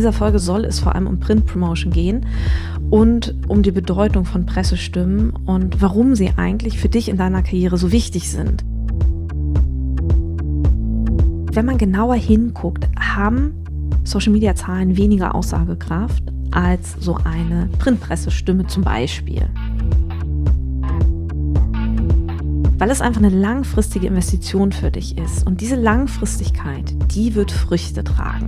dieser Folge soll es vor allem um Print-Promotion gehen und um die Bedeutung von Pressestimmen und warum sie eigentlich für dich in deiner Karriere so wichtig sind. Wenn man genauer hinguckt, haben Social-Media-Zahlen weniger Aussagekraft als so eine Printpressestimme zum Beispiel. Weil es einfach eine langfristige Investition für dich ist. Und diese Langfristigkeit, die wird Früchte tragen.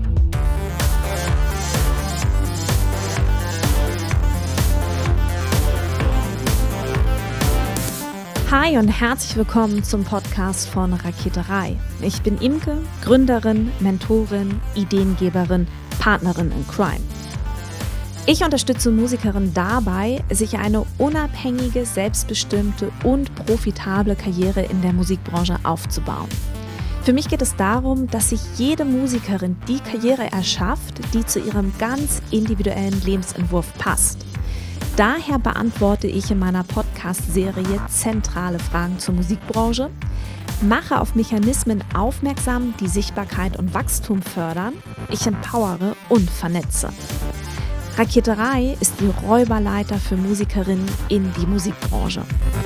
Hi und herzlich willkommen zum Podcast von Raketerei. Ich bin Imke, Gründerin, Mentorin, Ideengeberin, Partnerin in Crime. Ich unterstütze Musikerinnen dabei, sich eine unabhängige, selbstbestimmte und profitable Karriere in der Musikbranche aufzubauen. Für mich geht es darum, dass sich jede Musikerin die Karriere erschafft, die zu ihrem ganz individuellen Lebensentwurf passt. Daher beantworte ich in meiner Podcast-Serie zentrale Fragen zur Musikbranche, mache auf Mechanismen aufmerksam, die Sichtbarkeit und Wachstum fördern, ich empowere und vernetze. Raketerei ist die Räuberleiter für Musikerinnen in die Musikbranche.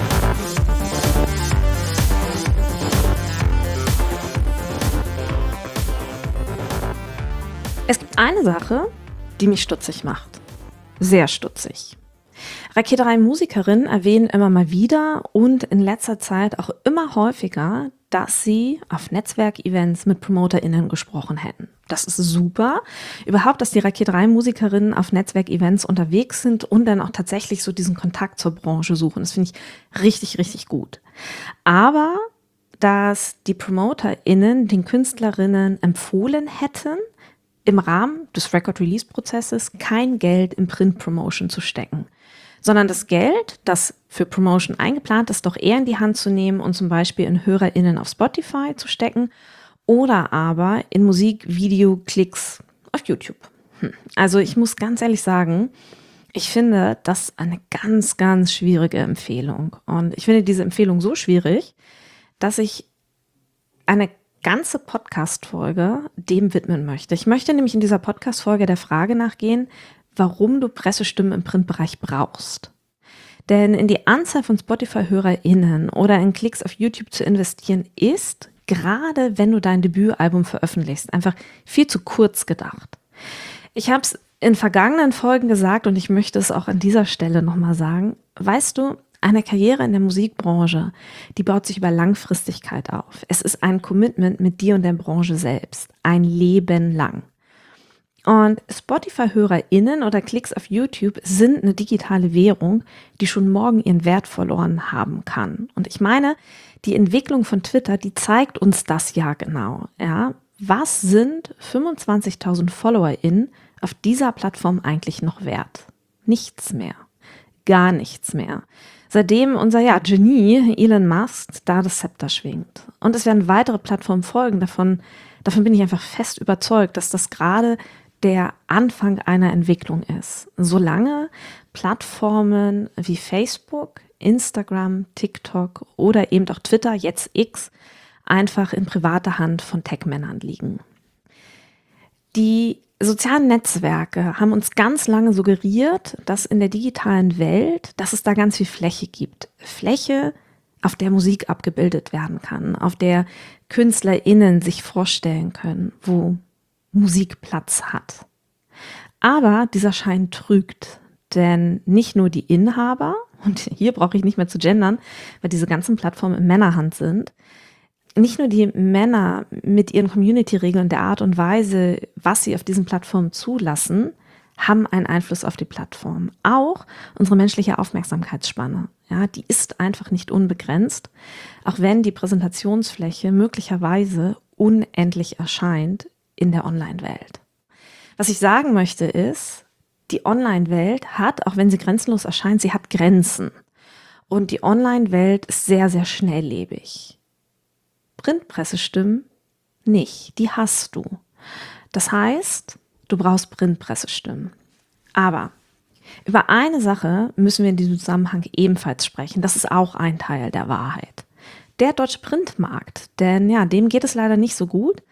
Es gibt eine Sache, die mich stutzig macht. Sehr stutzig. Raketerei-Musikerinnen erwähnen immer mal wieder und in letzter Zeit auch immer häufiger, dass sie auf Netzwerkevents mit PromoterInnen gesprochen hätten. Das ist super. Überhaupt, dass die Raketerei-Musikerinnen auf Netzwerkevents unterwegs sind und dann auch tatsächlich so diesen Kontakt zur Branche suchen. Das finde ich richtig, richtig gut. Aber dass die PromoterInnen den KünstlerInnen empfohlen hätten, im Rahmen des Record-Release-Prozesses kein Geld in Print-Promotion zu stecken, sondern das Geld, das für Promotion eingeplant ist, doch eher in die Hand zu nehmen und zum Beispiel in HörerInnen auf Spotify zu stecken oder aber in Musik, Video, Klicks auf YouTube. Also ich muss ganz ehrlich sagen, ich finde das eine ganz, ganz schwierige Empfehlung. Und ich finde diese Empfehlung so schwierig, dass ich eine ganze Podcast-Folge dem widmen möchte. Ich möchte nämlich in dieser Podcast-Folge der Frage nachgehen, warum du Pressestimmen im Printbereich brauchst. Denn in die Anzahl von Spotify-HörerInnen oder in Klicks auf YouTube zu investieren ist, gerade wenn du dein Debütalbum veröffentlichst, einfach viel zu kurz gedacht. Ich habe es in vergangenen Folgen gesagt und ich möchte es auch an dieser Stelle nochmal sagen. Weißt du, eine Karriere in der Musikbranche, die baut sich über Langfristigkeit auf. Es ist ein Commitment mit dir und der Branche selbst, ein Leben lang. Und Spotify-HörerInnen oder Klicks auf YouTube sind eine digitale Währung, die schon morgen ihren Wert verloren haben kann. Und ich meine, die Entwicklung von Twitter, die zeigt uns das ja genau. Ja? Was sind 25.000 FollowerInnen auf dieser Plattform eigentlich noch wert? Nichts mehr. Gar nichts mehr. Seitdem unser Genie Elon Musk da das Zepter schwingt. Und es werden weitere Plattformen folgen. Davon bin ich einfach fest überzeugt, dass das gerade der Anfang einer Entwicklung ist. Solange Plattformen wie Facebook, Instagram, TikTok oder eben auch Twitter, jetzt X, einfach in privater Hand von Tech-Männern liegen. Die sozialen Netzwerke haben uns ganz lange suggeriert, dass in der digitalen Welt, dass es da ganz viel Fläche gibt. Fläche, auf der Musik abgebildet werden kann, auf der KünstlerInnen sich vorstellen können, wo Musik Platz hat. Aber dieser Schein trügt, denn nicht nur die Inhaber, und hier brauche ich nicht mehr zu gendern, weil diese ganzen Plattformen in Männerhand sind, nicht nur die Männer mit ihren Community-Regeln der Art und Weise, was sie auf diesen Plattformen zulassen, haben einen Einfluss auf die Plattform. Auch unsere menschliche Aufmerksamkeitsspanne, ja, die ist einfach nicht unbegrenzt, auch wenn die Präsentationsfläche möglicherweise unendlich erscheint in der Online-Welt. Was ich sagen möchte ist, die Online-Welt hat, auch wenn sie grenzenlos erscheint, sie hat Grenzen. Und die Online-Welt ist sehr, sehr schnelllebig. Printpressestimmen nicht, die hast du. Das heißt, du brauchst Printpressestimmen. Aber über eine Sache müssen wir in diesem Zusammenhang ebenfalls sprechen. Das ist auch ein Teil der Wahrheit. Der deutsche Printmarkt, denn ja, dem geht es leider nicht so gut.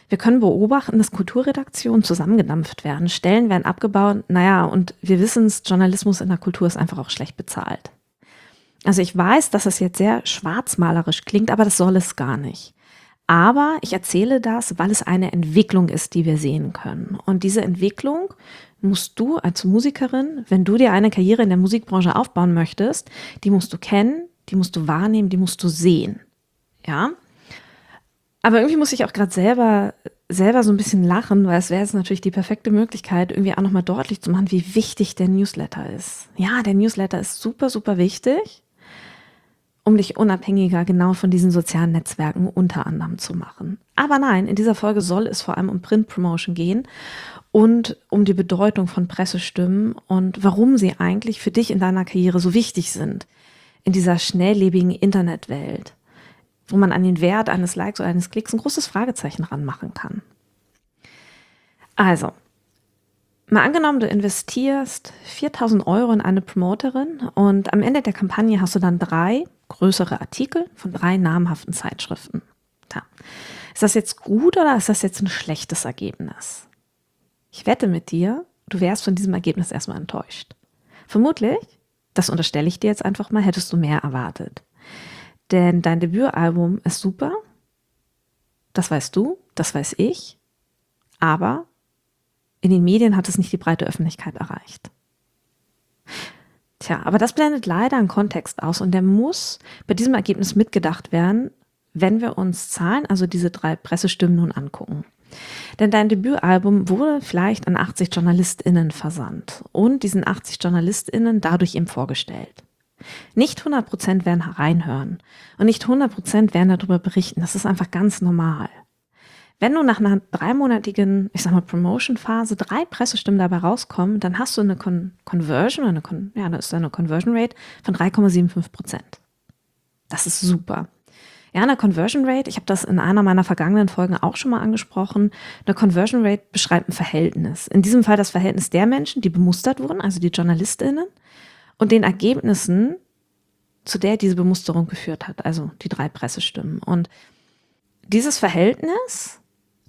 Wir können beobachten, dass Kulturredaktionen zusammengedampft werden, Stellen werden abgebaut. Naja, und wir wissen es, Journalismus in der Kultur ist einfach auch schlecht bezahlt. Also ich weiß, dass es jetzt sehr schwarzmalerisch klingt, aber das soll es gar nicht. Aber ich erzähle das, weil es eine Entwicklung ist, die wir sehen können. Und diese Entwicklung musst du als Musikerin, wenn du dir eine Karriere in der Musikbranche aufbauen möchtest, die musst du kennen, die musst du wahrnehmen, die musst du sehen. Ja? Aber irgendwie muss ich auch gerade selber so ein bisschen lachen, weil es wäre jetzt natürlich die perfekte Möglichkeit, irgendwie auch nochmal deutlich zu machen, wie wichtig der Newsletter ist. Ja, der Newsletter ist super, super wichtig, um dich unabhängiger genau von diesen sozialen Netzwerken unter anderem zu machen. Aber nein, in dieser Folge soll es vor allem um Print-Promotion gehen und um die Bedeutung von Pressestimmen und warum sie eigentlich für dich in deiner Karriere so wichtig sind in dieser schnelllebigen Internetwelt, wo man an den Wert eines Likes oder eines Klicks ein großes Fragezeichen ranmachen kann. Also, mal angenommen, du investierst 4.000 € in eine Promoterin und am Ende der Kampagne hast du dann 3 größere Artikel von 3 namhaften Zeitschriften. Tja. Ist das jetzt gut oder ist das jetzt ein schlechtes Ergebnis? Ich wette mit dir, du wärst von diesem Ergebnis erstmal enttäuscht. Vermutlich, das unterstelle ich dir jetzt einfach mal, hättest du mehr erwartet. Denn dein Debütalbum ist super, das weißt du, das weiß ich, aber in den Medien hat es nicht die breite Öffentlichkeit erreicht. Tja, aber das blendet leider einen Kontext aus und der muss bei diesem Ergebnis mitgedacht werden, wenn wir uns Zahlen, also diese 3 Pressestimmen nun angucken. Denn dein Debütalbum wurde vielleicht an 80 JournalistInnen versandt und diesen 80 JournalistInnen dadurch eben vorgestellt. Nicht 100% werden reinhören und nicht 100% werden darüber berichten. Das ist einfach ganz normal. Wenn du nach einer 3-monatigen, Promotion-Phase 3 Pressestimmen dabei rauskommen, dann hast du eine Conversion, das ist eine Conversion Rate von 3,75%. Das ist super. Ja, eine Conversion Rate, ich habe das in einer meiner vergangenen Folgen auch schon mal angesprochen, eine Conversion Rate beschreibt ein Verhältnis. In diesem Fall das Verhältnis der Menschen, die bemustert wurden, also die JournalistInnen, und den Ergebnissen, zu der diese Bemusterung geführt hat, also die 3 Pressestimmen. Und dieses Verhältnis,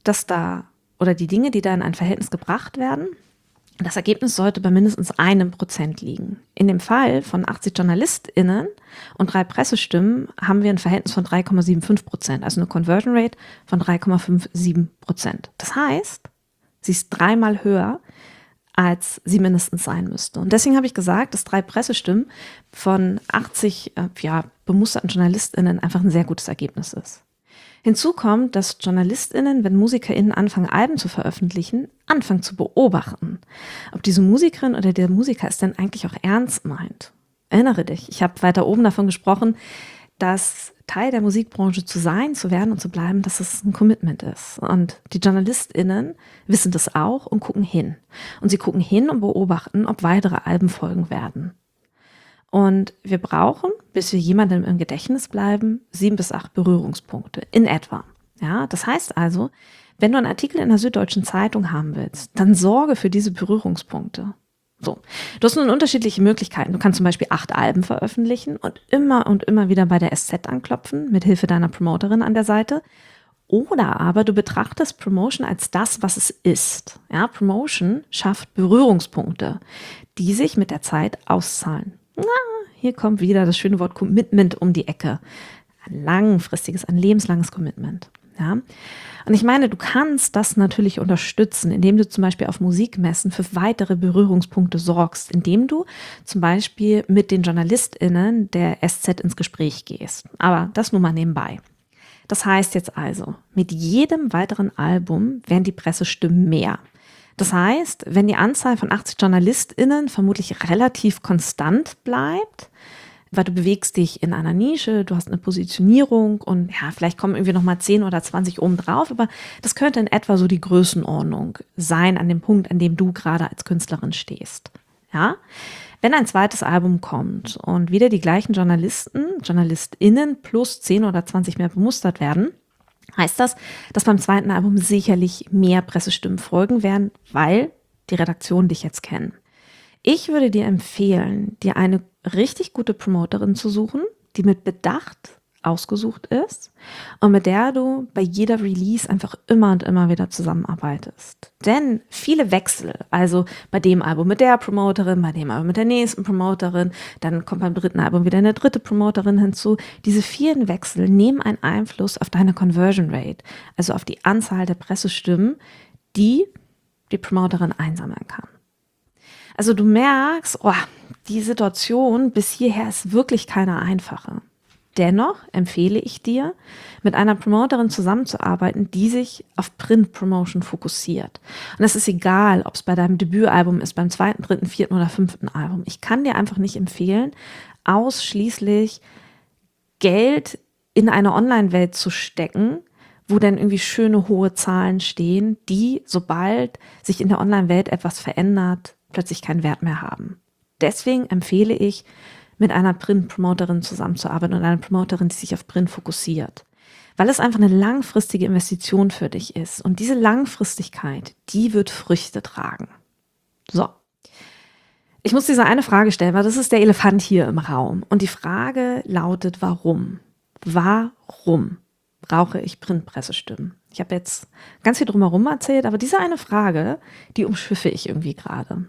die Dinge, die da in ein Verhältnis gebracht werden, das Ergebnis sollte bei mindestens 1% liegen. In dem Fall von 80 JournalistInnen und 3 Pressestimmen haben wir ein Verhältnis von 3,75%, also eine Conversion Rate von 3,57%. Das heißt, sie ist 3-mal höher, als sie mindestens sein müsste. Und deswegen habe ich gesagt, dass 3 Pressestimmen von 80 bemusterten JournalistInnen einfach ein sehr gutes Ergebnis ist. Hinzu kommt, dass JournalistInnen, wenn MusikerInnen anfangen, Alben zu veröffentlichen, anfangen zu beobachten, ob diese Musikerin oder der Musiker es denn eigentlich auch ernst meint. Erinnere dich, ich habe weiter oben davon gesprochen, dass Teil der Musikbranche zu sein, zu werden und zu bleiben, dass es ein Commitment ist. Und die JournalistInnen wissen das auch und gucken hin. Und sie gucken hin und beobachten, ob weitere Alben folgen werden. Und wir brauchen, bis wir jemandem im Gedächtnis bleiben, 7 bis 8 Berührungspunkte in etwa. Ja, das heißt also, wenn du einen Artikel in der Süddeutschen Zeitung haben willst, dann sorge für diese Berührungspunkte. So, du hast nun unterschiedliche Möglichkeiten. Du kannst zum Beispiel 8 Alben veröffentlichen und immer wieder bei der SZ anklopfen, mit Hilfe deiner Promoterin an der Seite. Oder aber du betrachtest Promotion als das, was es ist. Ja, Promotion schafft Berührungspunkte, die sich mit der Zeit auszahlen. Hier kommt wieder das schöne Wort Commitment um die Ecke. Ein langfristiges, ein lebenslanges Commitment. Ja? Und ich meine, du kannst das natürlich unterstützen, indem du zum Beispiel auf Musikmessen für weitere Berührungspunkte sorgst, indem du zum Beispiel mit den JournalistInnen der SZ ins Gespräch gehst. Aber das nur mal nebenbei. Das heißt jetzt also, mit jedem weiteren Album werden die Pressestimmen mehr. Das heißt, wenn die Anzahl von 80 JournalistInnen vermutlich relativ konstant bleibt, weil du bewegst dich in einer Nische, du hast eine Positionierung und ja, vielleicht kommen irgendwie nochmal 10 oder 20 oben drauf, aber das könnte in etwa so die Größenordnung sein an dem Punkt, an dem du gerade als Künstlerin stehst. Ja? Wenn ein zweites Album kommt und wieder die gleichen JournalistInnen plus 10 oder 20 mehr bemustert werden, heißt das, dass beim zweiten Album sicherlich mehr Pressestimmen folgen werden, weil die Redaktionen dich jetzt kennen. Ich würde dir empfehlen, dir eine richtig gute Promoterin zu suchen, die mit Bedacht ausgesucht ist und mit der du bei jeder Release einfach immer und immer wieder zusammenarbeitest. Denn viele Wechsel, also bei dem Album mit der Promoterin, bei dem Album mit der nächsten Promoterin, dann kommt beim dritten Album wieder eine dritte Promoterin hinzu. Diese vielen Wechsel nehmen einen Einfluss auf deine Conversion Rate, also auf die Anzahl der Pressestimmen, die die Promoterin einsammeln kann. Also du merkst, die Situation bis hierher ist wirklich keine einfache. Dennoch empfehle ich dir, mit einer Promoterin zusammenzuarbeiten, die sich auf Print-Promotion fokussiert. Und es ist egal, ob es bei deinem Debütalbum ist, beim zweiten, dritten, vierten oder fünften Album. Ich kann dir einfach nicht empfehlen, ausschließlich Geld in eine Online-Welt zu stecken, wo dann irgendwie schöne hohe Zahlen stehen, die, sobald sich in der Online-Welt etwas verändert, plötzlich keinen Wert mehr haben. Deswegen empfehle ich, mit einer Print-Promoterin zusammenzuarbeiten und einer Promoterin, die sich auf Print fokussiert. Weil es einfach eine langfristige Investition für dich ist. Und diese Langfristigkeit, die wird Früchte tragen. So. Ich muss diese eine Frage stellen, weil das ist der Elefant hier im Raum. Und die Frage lautet, warum? Warum brauche ich Printpressestimmen? Ich habe jetzt ganz viel drumherum erzählt, aber diese eine Frage, die umschiffe ich irgendwie gerade.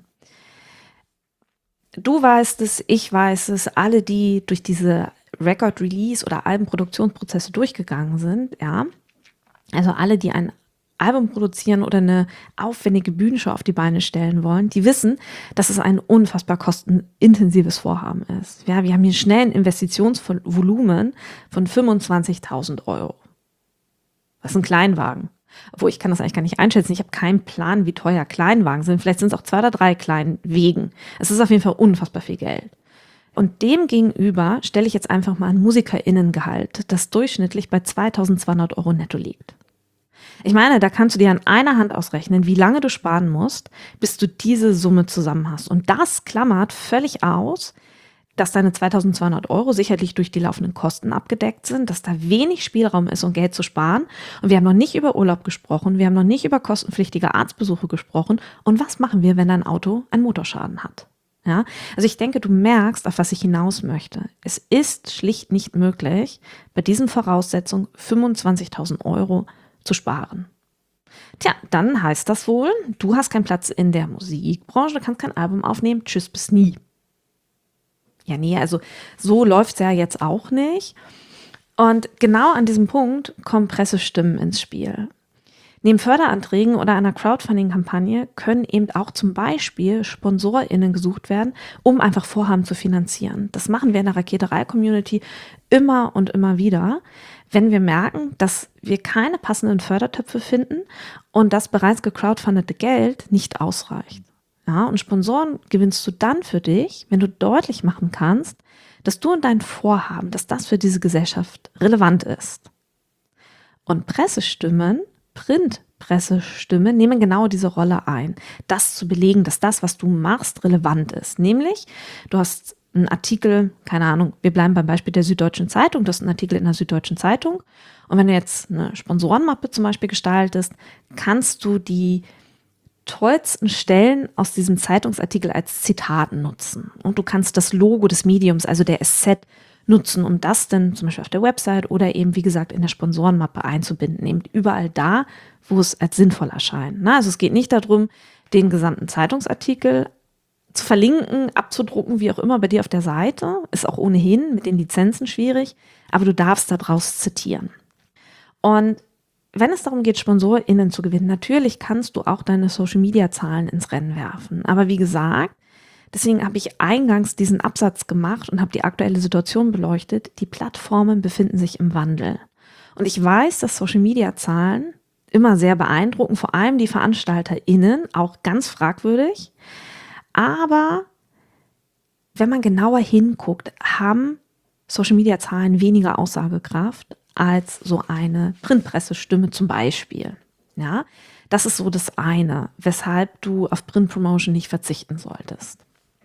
Du weißt es, ich weiß es, alle, die durch diese Record-Release- oder Albenproduktionsprozesse durchgegangen sind, ja, also alle, die ein Album produzieren oder eine aufwendige Bühnenshow auf die Beine stellen wollen, die wissen, dass es ein unfassbar kostenintensives Vorhaben ist. Ja, wir haben hier schnell ein Investitionsvolumen von 25.000 Euro. Das ist ein Kleinwagen. Obwohl, ich kann das eigentlich gar nicht einschätzen. Ich habe keinen Plan, wie teuer Kleinwagen sind. Vielleicht sind es auch 2 oder 3 Kleinwegen. Es ist auf jeden Fall unfassbar viel Geld. Und dem gegenüber stelle ich jetzt einfach mal ein MusikerInnengehalt, das durchschnittlich bei 2.200 Euro netto liegt. Ich meine, da kannst du dir an einer Hand ausrechnen, wie lange du sparen musst, bis du diese Summe zusammen hast. Und das klammert völlig aus, dass deine 2.200 Euro sicherlich durch die laufenden Kosten abgedeckt sind, dass da wenig Spielraum ist, um Geld zu sparen. Und wir haben noch nicht über Urlaub gesprochen, wir haben noch nicht über kostenpflichtige Arztbesuche gesprochen. Und was machen wir, wenn dein Auto einen Motorschaden hat? Ja, also ich denke, du merkst, auf was ich hinaus möchte. Es ist schlicht nicht möglich, bei diesen Voraussetzungen 25.000 Euro zu sparen. Tja, dann heißt das wohl, du hast keinen Platz in der Musikbranche, du kannst kein Album aufnehmen, tschüss, bis nie. Ja, nee, also so läuft es ja jetzt auch nicht. Und genau an diesem Punkt kommen Pressestimmen ins Spiel. Neben Förderanträgen oder einer Crowdfunding-Kampagne können eben auch zum Beispiel SponsorInnen gesucht werden, um einfach Vorhaben zu finanzieren. Das machen wir in der Raketerei-Community immer und immer wieder, wenn wir merken, dass wir keine passenden Fördertöpfe finden und das bereits gecrowdfundete Geld nicht ausreicht. Ja, und Sponsoren gewinnst du dann für dich, wenn du deutlich machen kannst, dass du und dein Vorhaben, dass das für diese Gesellschaft relevant ist. Und Pressestimmen, Printpressestimmen nehmen genau diese Rolle ein, das zu belegen, dass das, was du machst, relevant ist. Nämlich, du hast einen Artikel, keine Ahnung, wir bleiben beim Beispiel der Süddeutschen Zeitung, du hast einen Artikel in der Süddeutschen Zeitung und wenn du jetzt eine Sponsorenmappe zum Beispiel gestaltest, kannst du die tollsten Stellen aus diesem Zeitungsartikel als Zitat nutzen. Und du kannst das Logo des Mediums, also der Asset, nutzen, um das dann zum Beispiel auf der Website oder eben, wie gesagt, in der Sponsorenmappe einzubinden. Eben überall da, wo es als sinnvoll erscheint. Also es geht nicht darum, den gesamten Zeitungsartikel zu verlinken, abzudrucken, wie auch immer bei dir auf der Seite. Ist auch ohnehin mit den Lizenzen schwierig, aber du darfst daraus zitieren. Und wenn es darum geht, SponsorInnen zu gewinnen, natürlich kannst du auch deine Social-Media-Zahlen ins Rennen werfen. Aber wie gesagt, deswegen habe ich eingangs diesen Absatz gemacht und habe die aktuelle Situation beleuchtet. Die Plattformen befinden sich im Wandel. Und ich weiß, dass Social-Media-Zahlen immer sehr beeindrucken, vor allem die VeranstalterInnen, auch ganz fragwürdig. Aber wenn man genauer hinguckt, haben Social-Media-Zahlen weniger Aussagekraft als so eine Printpressestimme zum Beispiel. Ja, das ist so das eine, weshalb du auf Print-Promotion nicht verzichten solltest.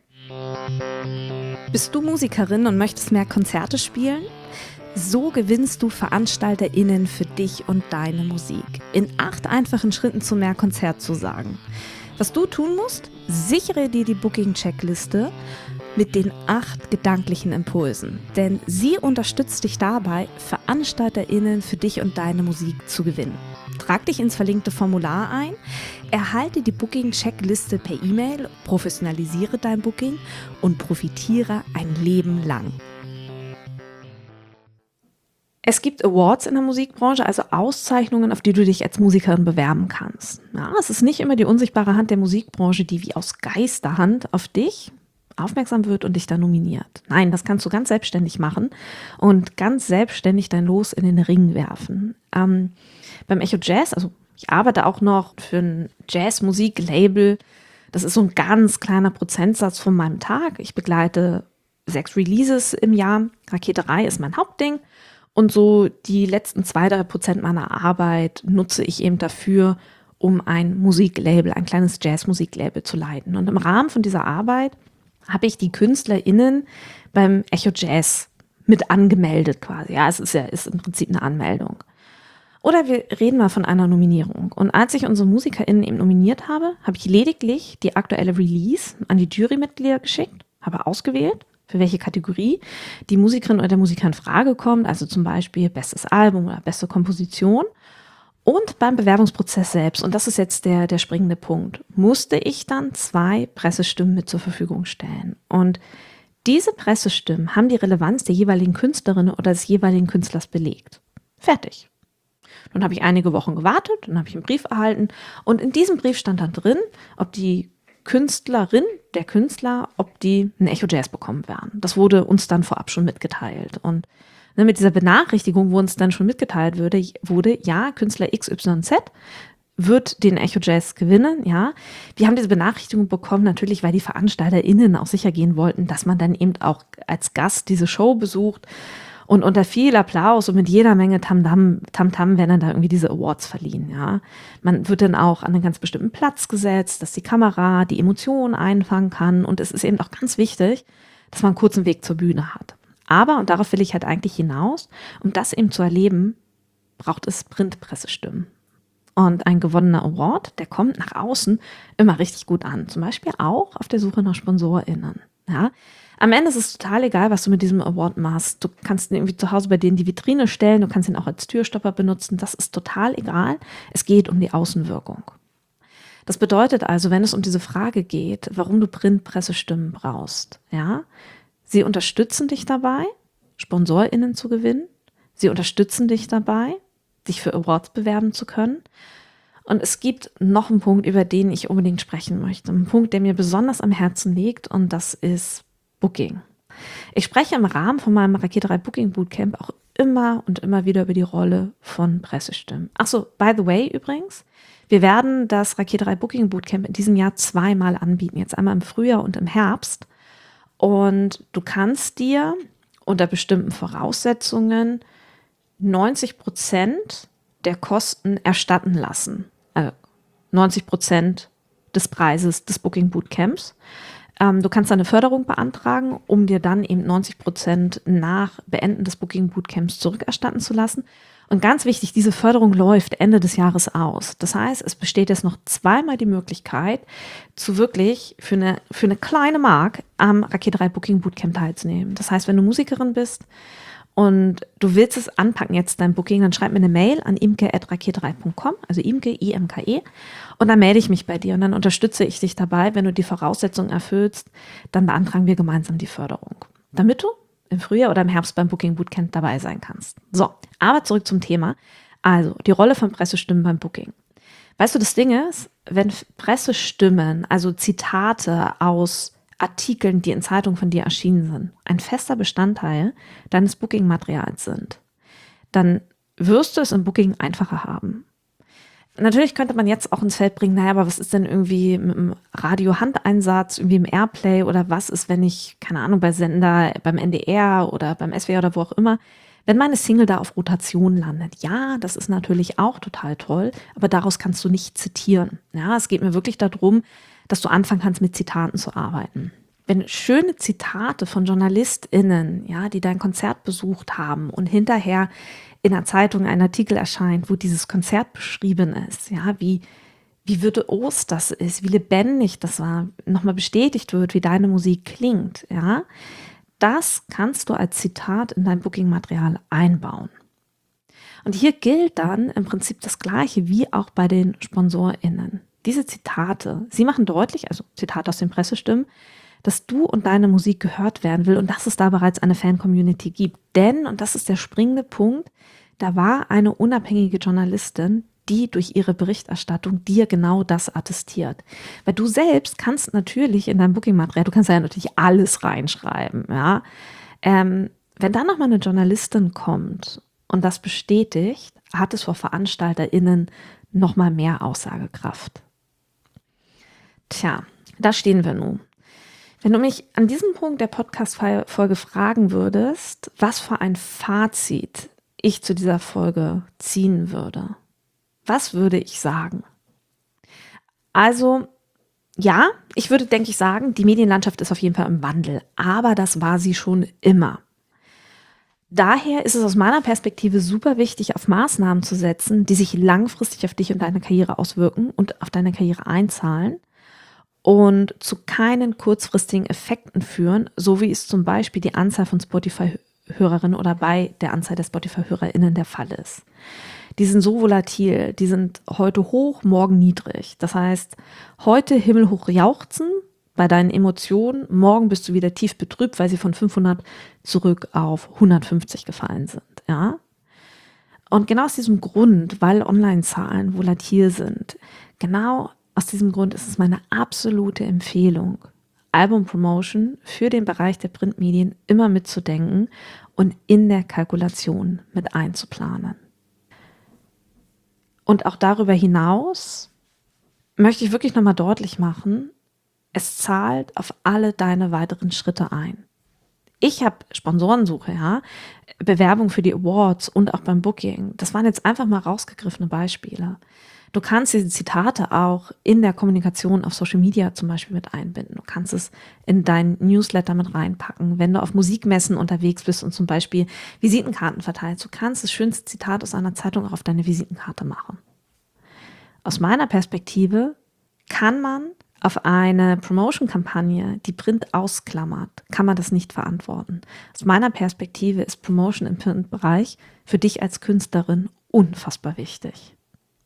Bist du Musikerin und möchtest mehr Konzerte spielen? So gewinnst du VeranstalterInnen für dich und deine Musik. In 8 einfachen Schritten zu mehr Konzertzusagen. Was du tun musst, sichere dir die Booking-Checkliste mit den 8 gedanklichen Impulsen. Denn sie unterstützt dich dabei, VeranstalterInnen für dich und deine Musik zu gewinnen. Trag dich ins verlinkte Formular ein, erhalte die Booking-Checkliste per E-Mail, professionalisiere dein Booking und profitiere ein Leben lang. Es gibt Awards in der Musikbranche, also Auszeichnungen, auf die du dich als Musikerin bewerben kannst. Ja, es ist nicht immer die unsichtbare Hand der Musikbranche, die wie aus Geisterhand auf dich aufmerksam wird und dich dann nominiert. Nein, das kannst du ganz selbstständig machen und ganz selbstständig dein Los in den Ring werfen. Beim Echo Jazz, also ich arbeite auch noch für ein Jazzmusik-Label. Das ist so ein ganz kleiner Prozentsatz von meinem Tag. Ich begleite 6 Releases im Jahr. Raketerei ist mein Hauptding. Und so die letzten 2-3% meiner Arbeit nutze ich eben dafür, um ein Musiklabel, ein kleines Jazzmusiklabel zu leiten. Und im Rahmen von dieser Arbeit habe ich die KünstlerInnen beim Echo Jazz mit angemeldet quasi. Ja, ist im Prinzip eine Anmeldung. Oder wir reden mal von einer Nominierung. Und als ich unsere MusikerInnen eben nominiert habe, habe ich lediglich die aktuelle Release an die Jurymitglieder geschickt, habe ausgewählt, für welche Kategorie die Musikerin oder der Musiker in Frage kommt, also zum Beispiel bestes Album oder beste Komposition. Und beim Bewerbungsprozess selbst, und das ist jetzt der springende Punkt, musste ich dann 2 Pressestimmen mit zur Verfügung stellen. Und diese Pressestimmen haben die Relevanz der jeweiligen Künstlerin oder des jeweiligen Künstlers belegt. Fertig. Dann habe ich einige Wochen gewartet, dann habe ich einen Brief erhalten und in diesem Brief stand dann drin, ob die Künstlerin, der Künstler, ob die ein Echo Jazz bekommen werden. Das wurde uns dann vorab schon mitgeteilt. Und mit dieser Benachrichtigung, wo uns dann schon mitgeteilt wurde, ja, Künstler XYZ wird den Echo Jazz gewinnen, ja. Wir haben diese Benachrichtigung bekommen, natürlich, weil die VeranstalterInnen auch sicher gehen wollten, dass man dann eben auch als Gast diese Show besucht. Und unter viel Applaus und mit jeder Menge Tamtam werden dann da irgendwie diese Awards verliehen, ja. Man wird dann auch an einen ganz bestimmten Platz gesetzt, dass die Kamera die Emotionen einfangen kann. Und es ist eben auch ganz wichtig, dass man einen kurzen Weg zur Bühne hat. Aber, und darauf will ich halt eigentlich hinaus, um das eben zu erleben, braucht es Printpressestimmen. Und ein gewonnener Award, der kommt nach außen immer richtig gut an. Zum Beispiel auch auf der Suche nach SponsorInnen. Ja. Am Ende ist es total egal, was du mit diesem Award machst. Du kannst ihn irgendwie zu Hause bei dir in die Vitrine stellen, du kannst ihn auch als Türstopper benutzen. Das ist total egal. Es geht um die Außenwirkung. Das bedeutet also, wenn es um diese Frage geht, warum du Printpressestimmen brauchst, ja, sie unterstützen dich dabei, SponsorInnen zu gewinnen. Sie unterstützen dich dabei, dich für Awards bewerben zu können. Und es gibt noch einen Punkt, über den ich unbedingt sprechen möchte. Ein Punkt, der mir besonders am Herzen liegt, und das ist Booking. Ich spreche im Rahmen von meinem Raketerei Booking Bootcamp auch immer und immer wieder über die Rolle von Pressestimmen. Achso, by the way übrigens, wir werden das Raketerei Booking Bootcamp in diesem Jahr 2-mal anbieten. Jetzt einmal im Frühjahr und im Herbst. Und du kannst dir unter bestimmten Voraussetzungen 90% der Kosten erstatten lassen. Also 90% des Preises des Booking Bootcamps. Du kannst eine Förderung beantragen, um dir dann eben 90% nach Beenden des Booking Bootcamps zurückerstatten zu lassen. Und ganz wichtig, diese Förderung läuft Ende des Jahres aus. Das heißt, es besteht jetzt noch 2-mal die Möglichkeit, zu wirklich für eine kleine Mark am Raketerei Booking Bootcamp teilzunehmen. Das heißt, wenn du Musikerin bist und du willst es anpacken jetzt, dein Booking, dann schreib mir eine Mail an imke@raketerei.com, also Imke, I-M-K-E, und dann melde ich mich bei dir und dann unterstütze ich dich dabei. Wenn du die Voraussetzungen erfüllst, dann beantragen wir gemeinsam die Förderung, damit du im Frühjahr oder im Herbst beim Booking Bootcamp dabei sein kannst. So, aber zurück zum Thema. Also, die Rolle von Pressestimmen beim Booking. Weißt du, das Ding ist, wenn Pressestimmen, also Zitate aus Artikeln, die in Zeitungen von dir erschienen sind, ein fester Bestandteil deines Booking-Materials sind, dann wirst du es im Booking einfacher haben. Natürlich könnte man jetzt auch ins Feld bringen, naja, aber was ist denn irgendwie mit dem Radio-Handeinsatz, irgendwie im Airplay, oder was ist, wenn ich, keine Ahnung, bei Sender, beim NDR oder beim SWR oder wo auch immer, wenn meine Single da auf Rotation landet. Ja, das ist natürlich auch total toll, aber daraus kannst du nicht zitieren. Ja, es geht mir wirklich darum, dass du anfangen kannst, mit Zitaten zu arbeiten. Wenn schöne Zitate von JournalistInnen, ja, die dein Konzert besucht haben und hinterher in der Zeitung ein Artikel erscheint, wo dieses Konzert beschrieben ist, ja, wie wie virtuos das ist, wie lebendig das war, nochmal bestätigt wird, wie deine Musik klingt, ja, das kannst du als Zitat in dein Booking-Material einbauen. Und hier gilt dann im Prinzip das Gleiche wie auch bei den SponsorInnen. Diese Zitate, sie machen deutlich, also Zitate aus den Pressestimmen, dass du und deine Musik gehört werden will und dass es da bereits eine Fan-Community gibt. Denn, und das ist der springende Punkt, da war eine unabhängige Journalistin, die durch ihre Berichterstattung dir genau das attestiert. Weil du selbst kannst natürlich in deinem Booking-Material, du kannst ja natürlich alles reinschreiben, ja. Wenn dann nochmal eine Journalistin kommt und das bestätigt, hat es vor VeranstalterInnen nochmal mehr Aussagekraft. Tja, da stehen wir nun. Wenn du mich an diesem Punkt der Podcast-Folge fragen würdest, was für ein Fazit ich zu dieser Folge ziehen würde, was würde ich sagen? Also, ja, ich würde, denke ich, sagen, die Medienlandschaft ist auf jeden Fall im Wandel, aber das war sie schon immer. Daher ist es aus meiner Perspektive super wichtig, auf Maßnahmen zu setzen, die sich langfristig auf dich und deine Karriere auswirken und auf deine Karriere einzahlen und zu keinen kurzfristigen Effekten führen, so wie es zum Beispiel die Anzahl von Spotify-Hörerinnen oder bei der Anzahl der Spotify-HörerInnen der Fall ist. Die sind so volatil, die sind heute hoch, morgen niedrig. Das heißt, heute himmelhoch jauchzen bei deinen Emotionen, morgen bist du wieder tief betrübt, weil sie von 500 zurück auf 150 gefallen sind. Ja? Und genau aus diesem Grund, weil Online-Zahlen volatil sind, genau aus diesem Grund ist es meine absolute Empfehlung, Album-Promotion für den Bereich der Printmedien immer mitzudenken und in der Kalkulation mit einzuplanen. Und auch darüber hinaus möchte ich wirklich nochmal deutlich machen, es zahlt auf alle deine weiteren Schritte ein. Ich habe Sponsorensuche, ja, Bewerbung für die Awards und auch beim Booking. Das waren jetzt einfach mal rausgegriffene Beispiele. Du kannst diese Zitate auch in der Kommunikation auf Social Media zum Beispiel mit einbinden. Du kannst es in dein Newsletter mit reinpacken, wenn du auf Musikmessen unterwegs bist und zum Beispiel Visitenkarten verteilst. Du kannst das schönste Zitat aus einer Zeitung auch auf deine Visitenkarte machen. Aus meiner Perspektive kann man auf eine Promotion-Kampagne, die Print ausklammert, kann man das nicht verantworten. Aus meiner Perspektive ist Promotion im Printbereich für dich als Künstlerin unfassbar wichtig.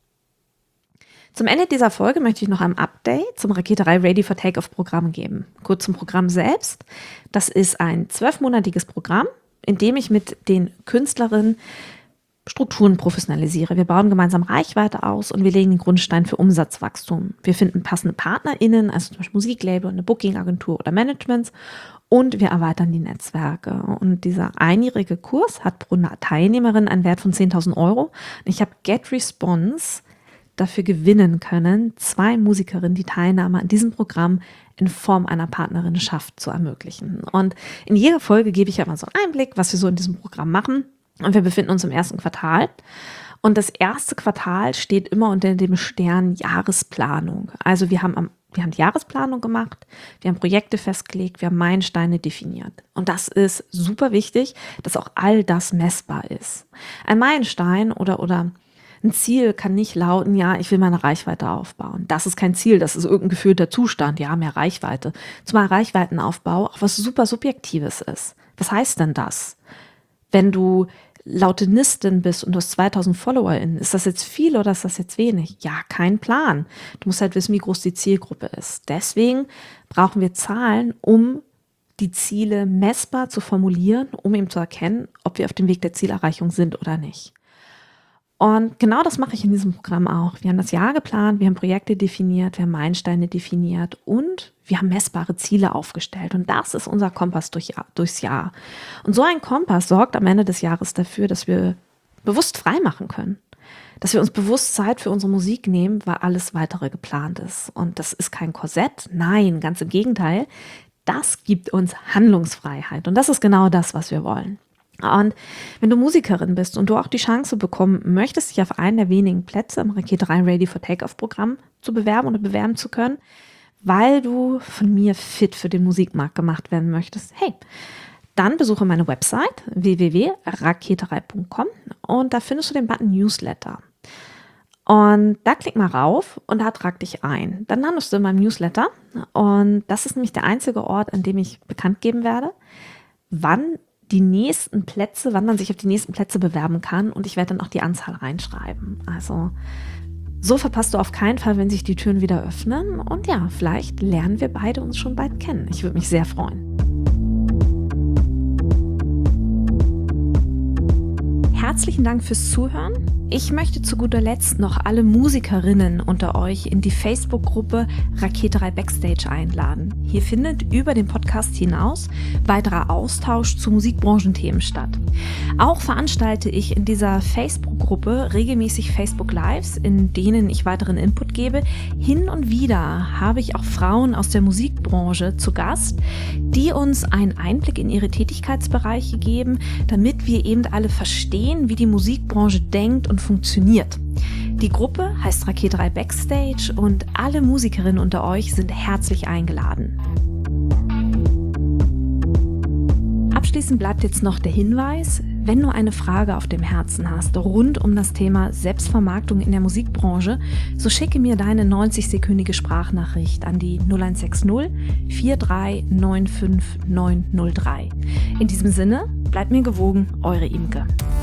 Zum Ende dieser Folge möchte ich noch ein Update zum Raketerei Ready for Takeoff Programm geben. Kurz zum Programm selbst. Das ist ein 12-monatiges Programm, in dem ich mit den Künstlerinnen Strukturen professionalisiere. Wir bauen gemeinsam Reichweite aus und wir legen den Grundstein für Umsatzwachstum. Wir finden passende PartnerInnen, also zum Beispiel Musiklabel, eine Booking-Agentur oder Managements, und wir erweitern die Netzwerke. Und dieser einjährige Kurs hat pro Teilnehmerin einen Wert von 10.000 Euro. Ich habe GetResponse dafür gewinnen können, 2 Musikerinnen die Teilnahme an diesem Programm in Form einer Partnerinnenschaft zu ermöglichen. Und in jeder Folge gebe ich ja mal so einen Einblick, was wir so in diesem Programm machen. Und wir befinden uns im ersten Quartal. Und das erste Quartal steht immer unter dem Stern Jahresplanung. Also wir haben die Jahresplanung gemacht, wir haben Projekte festgelegt, wir haben Meilensteine definiert. Und das ist super wichtig, dass auch all das messbar ist. Ein Meilenstein oder ein Ziel kann nicht lauten, ja, ich will meine Reichweite aufbauen. Das ist kein Ziel, das ist irgendein gefühlter Zustand, ja, mehr Reichweite. Zumal Reichweitenaufbau auch was super Subjektives ist. Was heißt denn das? Wenn du Lautenistin bist und du hast 2000 FollowerInnen, ist das jetzt viel oder ist das jetzt wenig? Ja, kein Plan. Du musst halt wissen, wie groß die Zielgruppe ist. Deswegen brauchen wir Zahlen, um die Ziele messbar zu formulieren, um eben zu erkennen, ob wir auf dem Weg der Zielerreichung sind oder nicht. Und genau das mache ich in diesem Programm auch. Wir haben das Jahr geplant, wir haben Projekte definiert, wir haben Meilensteine definiert und wir haben messbare Ziele aufgestellt. Und das ist unser Kompass durchs Jahr. Und so ein Kompass sorgt am Ende des Jahres dafür, dass wir bewusst frei machen können. Dass wir uns bewusst Zeit für unsere Musik nehmen, weil alles weitere geplant ist. Und das ist kein Korsett, nein, ganz im Gegenteil. Das gibt uns Handlungsfreiheit. Und das ist genau das, was wir wollen. Und wenn du Musikerin bist und du auch die Chance bekommen möchtest, dich auf einen der wenigen Plätze im Raketerei Ready for Takeoff Programm zu bewerben oder bewerben zu können, weil du von mir fit für den Musikmarkt gemacht werden möchtest, hey, dann besuche meine Website www.raketerei.com und da findest du den Button Newsletter. Und da klick mal rauf und da trag dich ein. Dann landest du in meinem Newsletter und das ist nämlich der einzige Ort, an dem ich bekannt geben werde, wann man sich auf die nächsten Plätze bewerben kann, und ich werde dann auch die Anzahl reinschreiben. Also so verpasst du auf keinen Fall, wenn sich die Türen wieder öffnen, und ja, vielleicht lernen wir beide uns schon bald kennen. Ich würde mich sehr freuen. Herzlichen Dank fürs Zuhören. Ich möchte zu guter Letzt noch alle Musikerinnen unter euch in die Facebook-Gruppe Raketerei Backstage einladen. Hier findet über den Podcast hinaus weiterer Austausch zu Musikbranchenthemen statt. Auch veranstalte ich in dieser Facebook-Gruppe regelmäßig Facebook-Lives, in denen ich weiteren Input gebe. Hin und wieder habe ich auch Frauen aus der Musikbranche zu Gast, die uns einen Einblick in ihre Tätigkeitsbereiche geben, damit wir eben alle verstehen, wie die Musikbranche denkt und funktioniert. Die Gruppe heißt Raketerei Backstage und alle Musikerinnen unter euch sind herzlich eingeladen. Abschließend bleibt jetzt noch der Hinweis: Wenn du eine Frage auf dem Herzen hast rund um das Thema Selbstvermarktung in der Musikbranche, so schicke mir deine 90-sekündige Sprachnachricht an die 0160 4395903. In diesem Sinne, bleibt mir gewogen, eure Imke.